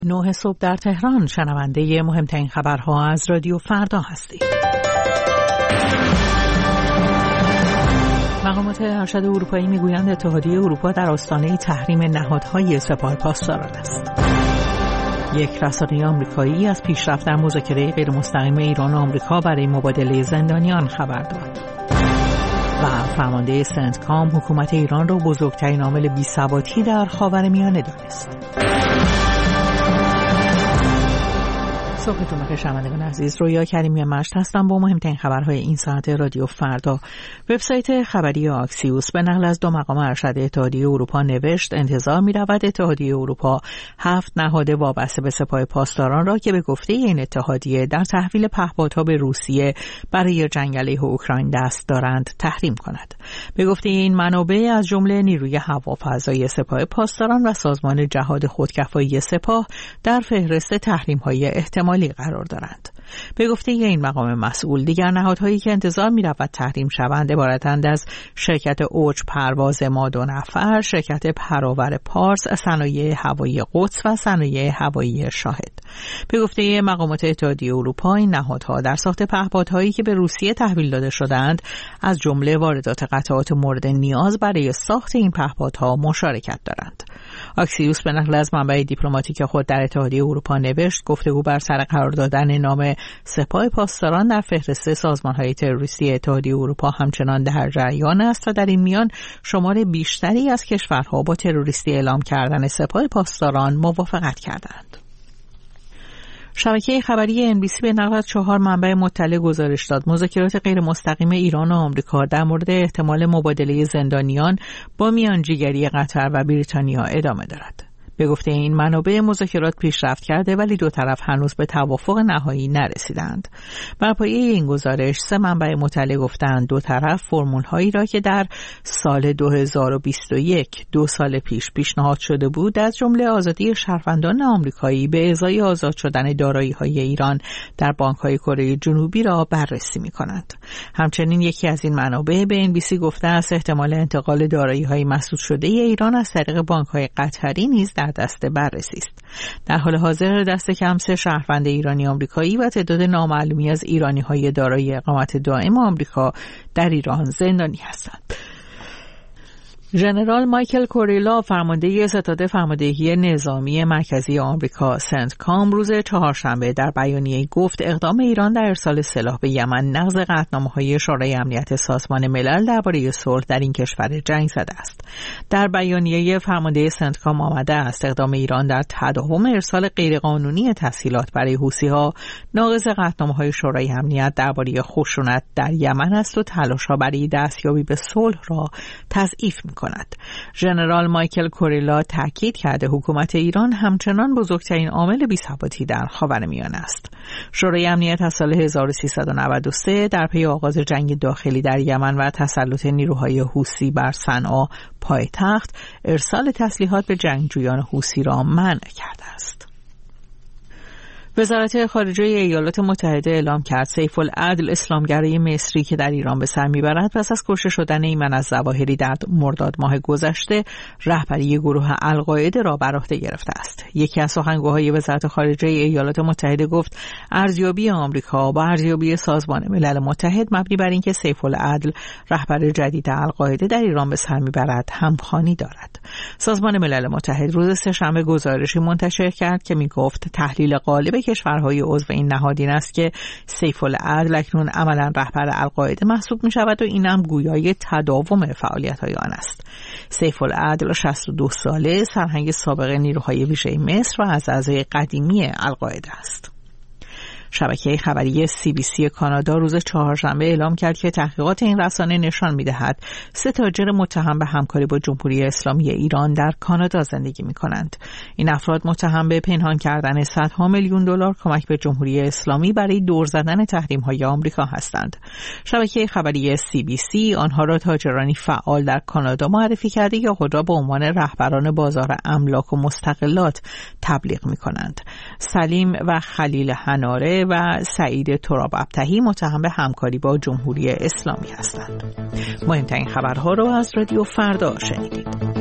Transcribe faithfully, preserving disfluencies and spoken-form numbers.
نه صبح در تهران، شنونده مهمترین خبرها از رادیو فردا هستید. مقامات ارشد اروپایی میگویند اتحادیه اروپا در آستانه تحریم نهادهای سپاه پاسداران است. یک رسانه آمریکایی از پیشرفت در مذاکره غیرمستقیم ایران و آمریکا برای مبادله زندانیان خبر داد. و فرمانده سنتکام حکومت ایران را بزرگترین عامل بی‌ثباتی در خاورمیانه دانست. صبحتون بخیر شنوندگان عزیز، رویا کریمی مشت هستم با مهمترین خبرهای این ساعت رادیو فردا. وبسایت خبری آکسیوس به نقل از دو مقام ارشد اتحادیه اروپا نوشت انتظار می‌رود اتحادیه اروپا هفت نهاد وابسته به سپاه پاسداران را که به گفته این اتحادیه در تحویل پهپادها به روسیه برای جنگ علیه اوکراین دست دارند تحریم کند. به گفته این منابع از جمله نیروی هوافضایی سپاه پاسداران و سازمان جهاد خودکفایی سپاه در فهرست تحریم‌های احتمالی قرار دارند. به گفته این مقام مسئول دیگر نهادهایی که انتظار می رود تحریم شوند عبارتند از شرکت اوج پرواز ما دو نفر، شرکت پراور پارس، صنایع هوایی قدس و صنایع هوایی شاهد. به گفته مقامات اتحادیه اروپا این نهادها در ساخت پهپادهایی که به روسیه تحویل داده شدند از جمله واردات قطعات مورد نیاز برای ساخت این پهپادها مشارکت دارند. آکسیوس به نقل از منبع دیپلماتیک خود در اتحادیه اروپا نوشت گفتگو بر سر قرار دادن نام سپاه پاسداران در فهرست سازمان‌های تروریستی اتحادیه اروپا همچنان در جریان است و در این میان شمار بیشتری از کشورها با تروریستی اعلام کردن سپاه پاسداران موافقت کردند. شبکه خبری ان بی سی به نقل از چهار منبع مطلع گزارش داد مذاکرات غیر مستقیم ایران و آمریکا در مورد احتمال مبادله زندانیان با میانجیگری قطر و بریتانیا ادامه دارد. به گفته این منابع مذاکرات پیشرفت کرده ولی دو طرف هنوز به توافق نهایی نرسیدند. بر پایه این گزارش سه منبع مطلع گفتند دو طرف فرمول‌هایی را که در سال دو هزار و بیست و یک دو سال پیش پیشنهاد شده بود از جمله آزادی شهروندان آمریکایی به ازای آزاد شدن دارایی‌های ایران در بانک‌های کره جنوبی را بررسی می‌کنند. همچنین یکی از این منابع به ان بی سی گفته است احتمال انتقال دارایی‌های مسدود شده ایران از طریق بانک‌های قطری نیز در دست بررسی است. در حال حاضر دست کم سه شهروند ایرانی آمریکایی و تعداد نامعلومی از ایرانی‌های دارای اقامت دائم آمریکا در ایران زندانی هستند. ژنرال مایکل کوریلا فرمانده ستاد فرماندهی نظامی مرکزی آمریکا سنتکام روز چهارشنبه در بیانیه‌ای گفت اقدام ایران در ارسال سلاح به یمن نقض قطعنامه‌های شورای امنیت سازمان ملل درباره صلح در این کشور جنگ زده است. در بیانیه فرمانده سنتکام آمده است اقدام ایران در تداوم ارسال غیرقانونی تسهیلات برای حوثی‌ها ناقض قطعنامه‌های شورای امنیت درباره خشونت در یمن است و تلاش‌ها برای دستیابی به صلح را تضعیف می‌کند. کند. ژنرال مایکل کوریلا تاکید کرده حکومت ایران همچنان بزرگترین عامل بی‌ثباتی در خاورمیانه است. شورای امنیت از سال هزار و سیصد و نود و سه در پی آغاز جنگ داخلی در یمن و تسلط نیروهای حوثی بر صنعا پایتخت ارسال تسلیحات به جنگجویان حوثی را منع کرده است. وزارت خارجه ایالات متحده اعلام کرد سیف العدل اسلامگرای مصری که در ایران به سر میبرد پس از کشته شدن ایمن الظواهری در مرداد ماه گذشته رهبری گروه القاعده را بر عهده گرفته است. یکی از سخنگوهای وزارت خارجه ایالات متحده گفت ارزیابی آمریکا با ارزیابی سازمان ملل متحد مبنی بر اینکه سیف العدل رهبر جدید القاعده در ایران به سر میبرد همخوانی دارد. سازمان ملل متحد روز سه‌شنبه گزارشی منتشر کرد که میگفت تحلیل غالب کشورهای عضو این نهاد این است که سیف العدل اکنون عملاً رهبر القاعده محسوب می شود و این هم گویای تداوم فعالیت‌های آن است. سیف العدل شصت و دو ساله سرهنگ سابق نیروهای ویژه مصر و از اعضای قدیمی القاعده است. شبکه خبری سی بی سی کانادا روز چهارشنبه اعلام کرد که تحقیقات این رسانه نشان می‌دهد سه تاجر متهم به همکاری با جمهوری اسلامی ایران در کانادا زندگی می‌کنند. این افراد متهم به پنهان کردن صدها میلیون دلار کمک به جمهوری اسلامی برای دور زدن تحریم‌های آمریکا هستند. شبکه خبری سی بی سی آنها را تاجرانی فعال در کانادا معرفی کرده که خود را به عنوان رهبران بازار املاک و مستقلات تبلیغ می‌کنند. سلیم و خلیل هناره و سعید تراب ابتهی متهم به همکاری با جمهوری اسلامی هستند. مهمترین خبرها رو از رادیو فردا شنیدید.